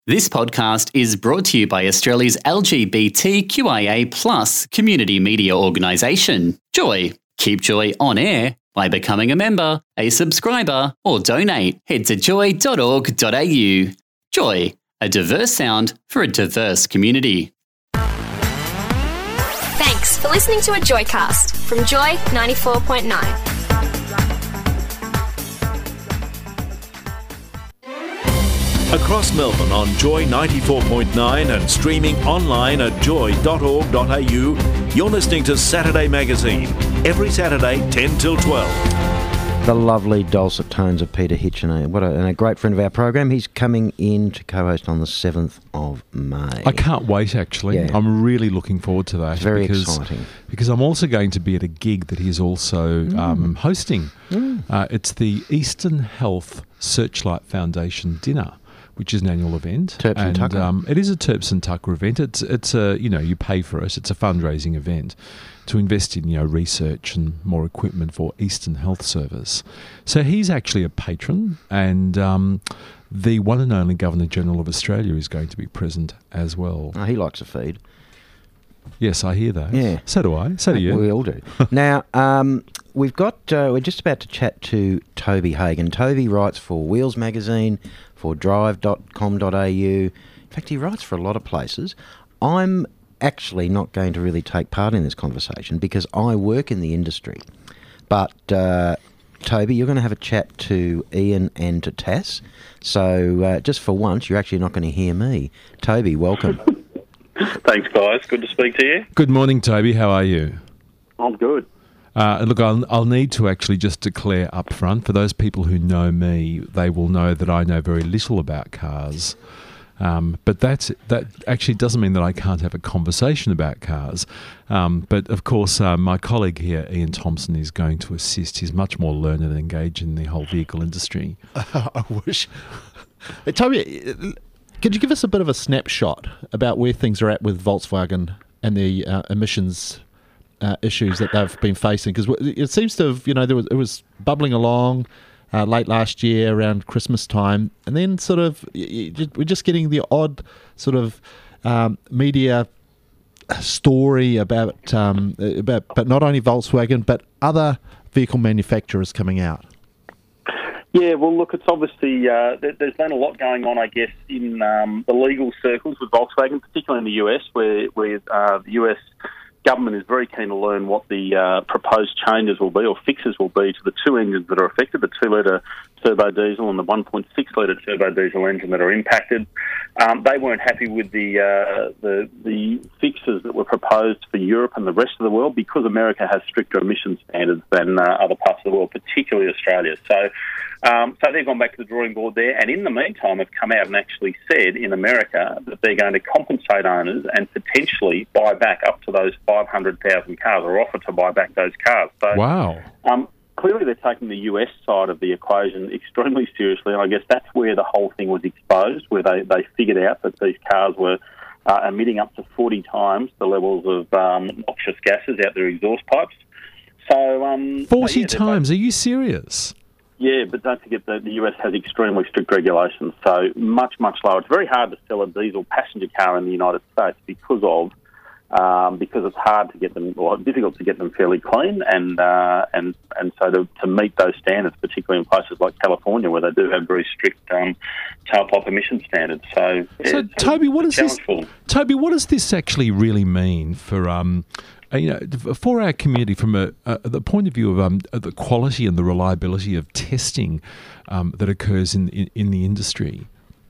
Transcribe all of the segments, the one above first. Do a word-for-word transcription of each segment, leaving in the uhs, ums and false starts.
This podcast is brought to you by Australia's L G B T Q I A plus community media organisation, Joy. Keep Joy on air by becoming a member, a subscriber, or donate. Head to joy dot org dot a u. Joy, a diverse sound for a diverse community. Thanks for listening to a Joycast from Joy ninety-four point nine. Across Melbourne on Joy ninety-four point nine and streaming online at joy dot org dot a u, you're listening to Saturday Magazine, every Saturday ten till twelve. The lovely dulcet tones of Peter Hitchener, what a, and a great friend of our program. He's coming in to co-host on the seventh of May. I can't wait, actually. Yeah. I'm really looking forward to that. It's very because, exciting. Because I'm also going to be at a gig that he's also mm. um, hosting. Mm. Uh, it's the Eastern Health Searchlight Foundation Dinner, which is an annual event. Terps and, and Tucker. Um, it is a Terps and Tucker event. It's it's a you know you pay for it. It's a fundraising event to invest in you know research and more equipment for Eastern Health Service. So he's actually a patron, and um, the one and only Governor General of Australia is going to be present as well. Oh, he likes a feed. Yes, I hear that. Yeah. So do I. So do you. We all do. Now, um, we've got, uh, we're just about to chat to Toby Hagan. Toby writes for Wheels Magazine, for drive dot com dot a u. In fact, he writes for a lot of places. I'm actually not going to really take part in this conversation because I work in the industry. But, uh, Toby, you're going to have a chat to Ian and to Tass. So, uh, just for once, you're actually not going to hear me. Toby, welcome. Thanks, guys. Good to speak to you. Good morning, Toby. How are you? I'm good. Uh, look, I'll, I'll need to actually just declare up front, for those people who know me, they will know that I know very little about cars. Um, but that's, that actually doesn't mean that I can't have a conversation about cars. Um, but, of course, uh, my colleague here, Ian Thompson, is going to assist. He's much more learned and engaged in the whole vehicle industry. I wish. Hey, Toby, could you give us a bit of a snapshot about where things are at with Volkswagen and the uh, emissions uh, issues that they've been facing? Because it seems to have, you know, there was, it was bubbling along uh, late last year around Christmas time, and then sort of you, you, we're just getting the odd sort of um, media story about um, about, but not only Volkswagen but other vehicle manufacturers coming out. Yeah, well, look, it's obviously, uh, there, there's been a lot going on, I guess, in um, the legal circles with Volkswagen, particularly in the U S, where, where uh, the U S government is very keen to learn what the uh, proposed changes will be or fixes will be to the two engines that are affected, the two litre turbo diesel and the one point six litre turbo diesel engine that are impacted. Um, they weren't happy with the, uh, the the fixes that were proposed for Europe and the rest of the world because America has stricter emission standards than uh, other parts of the world, particularly Australia. So um, so they've gone back to the drawing board there, and in the meantime have come out and actually said in America that they're going to compensate owners and potentially buy back up to those five hundred thousand cars, or offer to buy back those cars. So, Wow. Um, clearly they're taking the U S side of the equation extremely seriously, and I guess that's where the whole thing was exposed, where they, they figured out that these cars were uh, emitting up to forty times the levels of um, noxious gases out their exhaust pipes. So um, forty so yeah, times? both, Are you serious? Yeah, but don't forget that the U S has extremely strict regulations, so much, much lower. It's very hard to sell a diesel passenger car in the United States because of Um, because it's hard to get them, or difficult to get them fairly clean, and uh, and and so to, to meet those standards, particularly in places like California, where they do have very strict um, tailpipe emission standards. So, yeah, So, it's a- Toby, what it's does a this? challenge for them. Toby, what does this actually really mean for um, uh, you know, for our community from a, uh, the point of view of um, the quality and the reliability of testing um, that occurs in, in in the industry?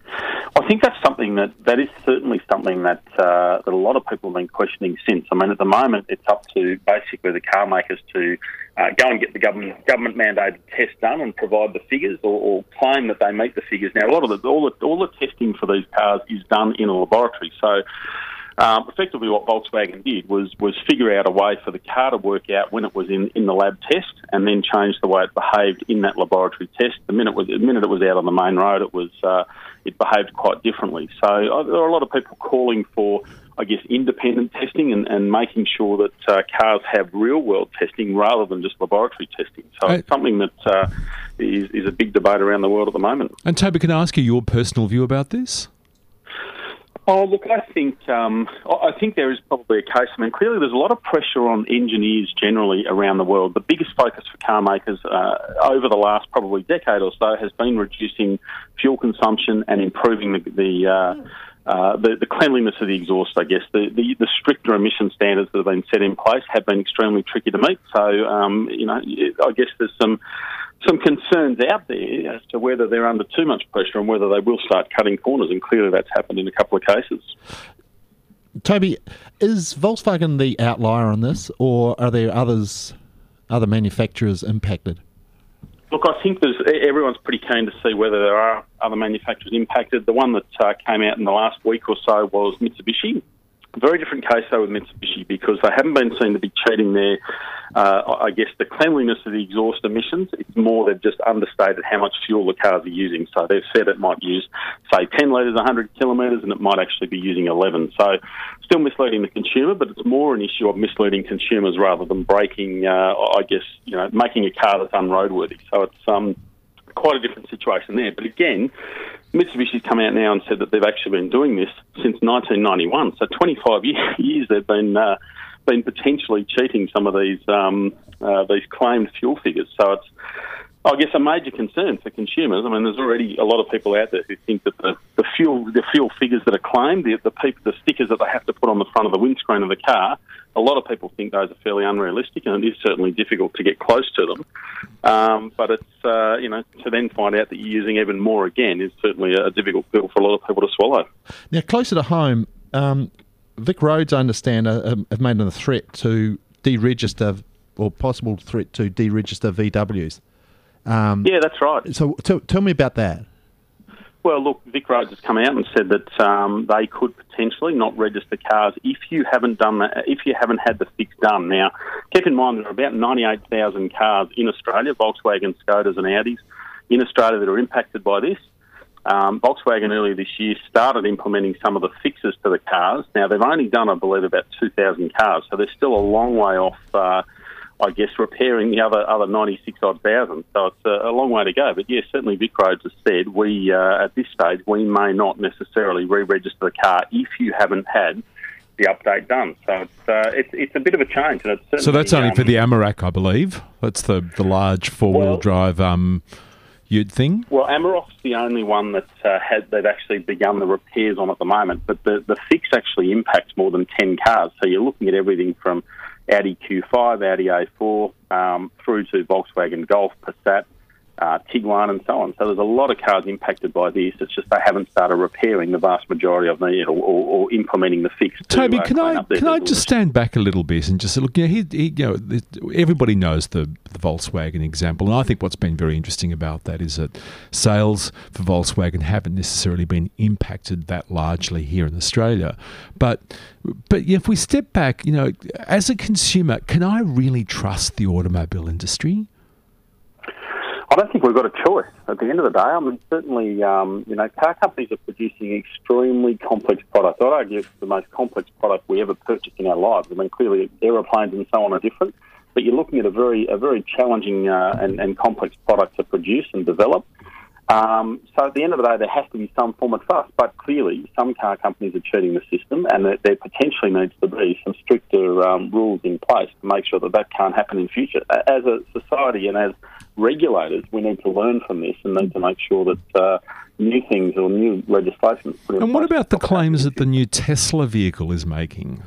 I think that's something that, that is certainly something that uh, that a lot of people have been questioning since. I mean, at the moment, it's up to basically the car makers to uh, go and get the government government mandated test done and provide the figures, or, or claim that they meet the figures. Now, a lot of the all the all the testing for these cars is done in a laboratory, so. Um, effectively, what Volkswagen did was was figure out a way for the car to work out when it was in, in the lab test, and then change the way it behaved in that laboratory test. The minute was the minute it was out on the main road, it was uh, it behaved quite differently. So uh, there are a lot of people calling for, I guess, independent testing and, and making sure that uh, cars have real world testing rather than just laboratory testing. So Uh, it's something that uh, is, is a big debate around the world at the moment. And Toby, can I ask you your personal view about this? Oh, look, I think um, I think there is probably a case. I mean, clearly there's a lot of pressure on engineers generally around the world. The biggest focus for car makers uh, over the last probably decade or so has been reducing fuel consumption and improving the the, uh, uh, the, the cleanliness of the exhaust, I guess. The, the, the stricter emission standards that have been set in place have been extremely tricky to meet. So, um, you know, I guess there's some... some concerns out there as to whether they're under too much pressure and whether they will start cutting corners, and clearly that's happened in a couple of cases. Toby, is Volkswagen the outlier on this, or are there others, other manufacturers impacted? Look, I think there's, everyone's pretty keen to see whether there are other manufacturers impacted. The one that uh, came out in the last week or so was Mitsubishi. A very different case, though, with Mitsubishi, because they haven't been seen to be cheating their, uh, I guess, the cleanliness of the exhaust emissions. It's more they've just understated how much fuel the cars are using. So they've said it might use, say, ten litres, one hundred kilometres, and it might actually be using eleven. So still misleading the consumer, but it's more an issue of misleading consumers rather than breaking, uh, I guess, you know, making a car that's unroadworthy. So it's um, quite a different situation there. But again, Mitsubishi's come out now and said that they've actually been doing this since nineteen ninety-one. So twenty-five years they've been uh, been potentially cheating some of these um, uh, these claimed fuel figures. So it's, I guess, a major concern for consumers. I mean, there's already a lot of people out there who think that the, the fuel the fuel figures that are claimed, the the, people, the stickers that they have to put on the front of the windscreen of the car, a lot of people think those are fairly unrealistic, and it is certainly difficult to get close to them. Um, but it's, uh, you know, to then find out that you're using even more again is certainly a difficult pill for a lot of people to swallow. Now, closer to home, um, Vic Roads, I understand, uh, have made a threat to deregister, or possible threat to deregister V Ws. Um, yeah, that's right. So t- tell me about that. Well, look, Vic Roads has come out and said that um, they could potentially not register cars if you haven't done that, if you haven't had the fix done. Now, keep in mind there are about ninety-eight thousand cars in Australia, Volkswagen, Skodas and Audis, in Australia that are impacted by this. Um, Volkswagen earlier this year started implementing some of the fixes to the cars. Now, they've only done, I believe, about two thousand cars, so they're still a long way off, uh, I guess, repairing the other other ninety-six odd thousand. So it's a, a long way to go. But yes, certainly Vic Roads has said we, uh, at this stage, we may not necessarily re-register the car if you haven't had the update done. So it's uh, it's, it's a bit of a change. And it's so that's only um, for the Amarok, I believe. That's the, the large four-wheel well, drive um, Ute thing. Well, Amarok's the only one that uh, had they've actually begun the repairs on at the moment. But the, the fix actually impacts more than ten cars. So you're looking at everything from Audi Q five, Audi A four, um, through to Volkswagen Golf, Passat, uh, Tiguan and so on. So there's a lot of cars impacted by this. It's just they haven't started repairing the vast majority of them yet, or, or, or implementing the fix. Toby, to, uh, can I can I just stand back a little bit and just look? You know, he, he, you know, everybody knows the, the Volkswagen example, and I think what's been very interesting about that is that sales for Volkswagen haven't necessarily been impacted that largely here in Australia. But but if we step back, you know, as a consumer, can I really trust the automobile industry? I don't think we've got a choice. At the end of the day, I mean, certainly, um, you know, car companies are producing extremely complex products. I'd argue it's the most complex product we ever purchased in our lives. I mean, clearly aeroplanes and so on are different, but you're looking at a very, a very challenging uh, and, and complex product to produce and develop. Um, so at the end of the day, there has to be some form of trust, but clearly some car companies are cheating the system, and there, there potentially needs to be some stricter um, rules in place to make sure that that can't happen in future. As a society and as regulators, we need to learn from this and need to make sure that uh, new things or new legislation is put in And what place about the claims that the new Tesla vehicle is making?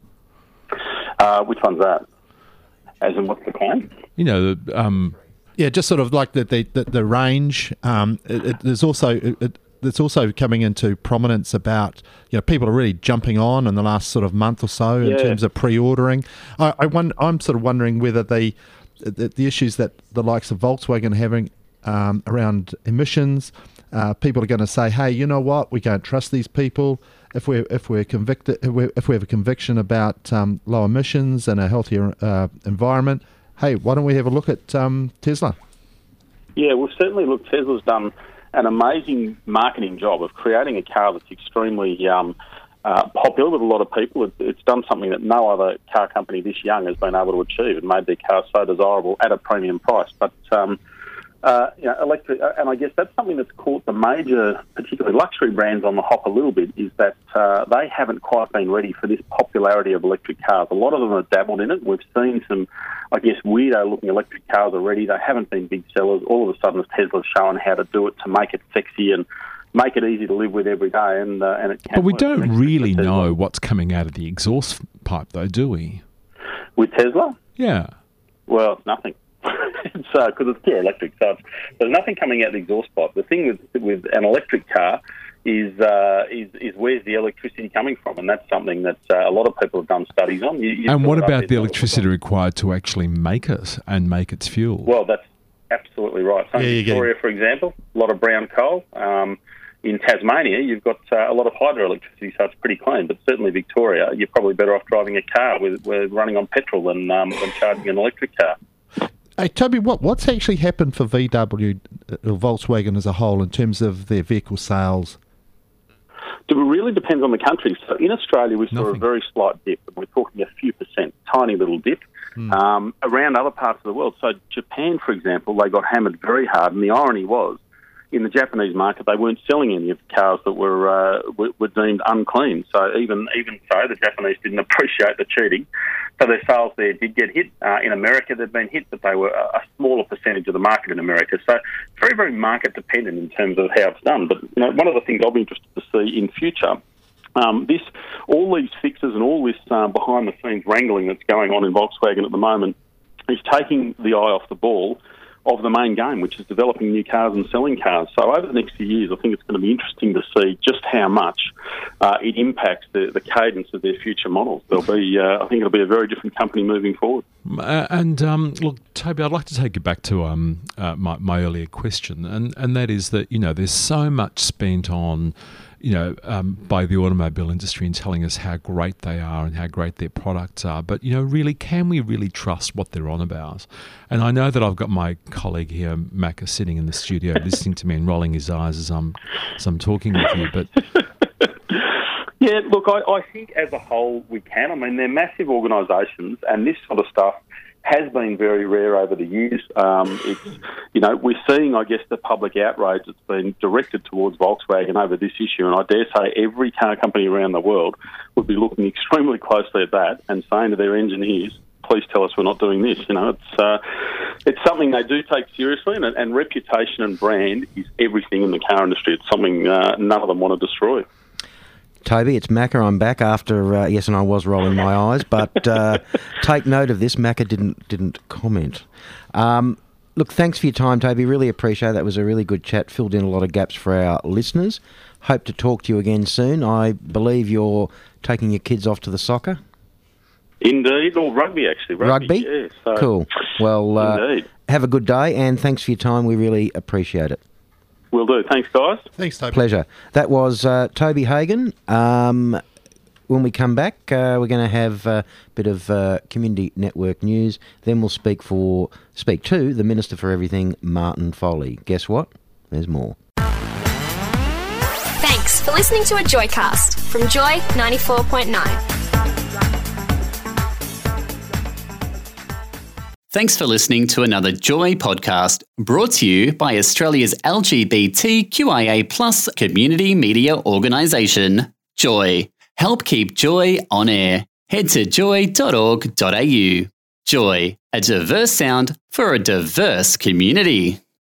Uh, which one's that? As in, what's the claim? You know, um... Yeah, just sort of like the the, the, the range. Um, it, it, there's also it, it, it's also coming into prominence about, you know, people are really jumping on in the last sort of month or so in yeah. terms of pre-ordering. I, I won, I'm sort of wondering whether the, the the issues that the likes of Volkswagen are having um, around emissions, uh, people are going to say, hey, you know what, we can't trust these people. If we're if we're convicted, if, we're, if we have a conviction about um, low emissions and a healthier uh, environment. Hey, why don't we have a look at um, Tesla? Yeah, well, certainly, look, Tesla's done an amazing marketing job of creating a car that's extremely um, uh, popular with a lot of people. It, it's done something that no other car company this young has been able to achieve and made their car so desirable at a premium price. But um, Uh, you know, electric, and I guess that's something that's caught the major, particularly luxury brands on the hop a little bit, is that uh, they haven't quite been ready for this popularity of electric cars. A lot of them have dabbled in it. We've seen some, I guess, weirdo-looking electric cars already. They haven't been big sellers. All of a sudden, Tesla's showing how to do it to make it sexy and make it easy to live with every day, and uh, and it can. But we work. don't Next really to Tesla. know what's coming out of the exhaust pipe, though, do we? With Tesla? Yeah. Well, it's nothing. It's because uh, it's pure electric, so it's, there's nothing coming out the exhaust pipe. The thing with with an electric car is uh, is is where's the electricity coming from, and that's something that uh, a lot of people have done studies on. You, you And what fill it up, about the there's electricity required to actually make it and make its fuel? Well, that's absolutely right. So Yeah, in you're Victoria, for example, a lot of brown coal. Um, in Tasmania, you've got uh, a lot of hydroelectricity, so it's pretty clean. But certainly Victoria, you're probably better off driving a car with, with running on petrol than um, than charging an electric car. Hey, Toby, what, what's actually happened for V W or Volkswagen as a whole in terms of their vehicle sales? It really depends on the country. So in Australia, we saw Nothing. a very slight dip. We're talking a few percent, tiny little dip. Hmm. Um, around other parts of the world. So Japan, for example, they got hammered very hard, and the irony was, in the Japanese market, they weren't selling any of the cars that were uh, were, were deemed unclean. So even even so, the Japanese didn't appreciate the cheating. So their sales there did get hit. Uh, in America, they've been hit, but they were a, a smaller percentage of the market in America. So very, very market dependent in terms of how it's done. But you know, one of the things I'll be interested to see in future, um, this all these fixes and all this uh, behind the scenes wrangling that's going on in Volkswagen at the moment is taking the eye off the ball of the main game, which is developing new cars and selling cars. So over the next few years, I think it's going to be interesting to see just how much uh, it impacts the, the cadence of their future models. There'll be, uh, I think it'll be a very different company moving forward. Uh, and um, look, Toby, I'd like to take you back to um, uh, my, my earlier question, and, and that is that, you know, there's so much spent on, you know, um, by the automobile industry in telling us how great they are and how great their products are. But, you know, really, can we really trust what they're on about? And I know that I've got my colleague here, Macca, sitting in the studio listening to me and rolling his eyes as I'm, as I'm talking with you. But yeah, look, I, I think as a whole we can. I mean, they're massive organisations, and this sort of stuff has been very rare over the years. Um, it's, you know, we're seeing, I guess, the public outrage that's been directed towards Volkswagen over this issue, and I dare say every car company around the world would be looking extremely closely at that and saying to their engineers, please tell us we're not doing this. You know, it's uh, it's something they do take seriously, and, and reputation and brand is everything in the car industry. It's something uh, none of them want to destroy. Toby, it's Macca. I'm back after, uh, yes, and I was rolling my eyes, but uh, take note of this. Macca didn't didn't comment. Um, look, thanks for your time, Toby. Really appreciate it. That was a really good chat. Filled in a lot of gaps for our listeners. Hope to talk to you again soon. I believe you're taking your kids off to the soccer. Indeed, or rugby actually. Rugby, Rugby? yeah. So, Cool. Well, uh, Indeed. have a good day, and thanks for your time. We really appreciate it. Will do. Thanks, guys. Thanks, Toby. Pleasure. That was uh, Toby Hagan. Um, when we come back, uh, we're going to have a bit of uh, community network news. Then we'll speak for speak to the Minister for Everything, Martin Foley. Guess what? There's more. Thanks for listening to a Joycast from Joy ninety-four point nine. Thanks for listening to another Joy podcast brought to you by Australia's L G B T Q I A plus community media organisation, Joy. Help keep Joy on air. Head to joy dot org dot a u. Joy, a diverse sound for a diverse community.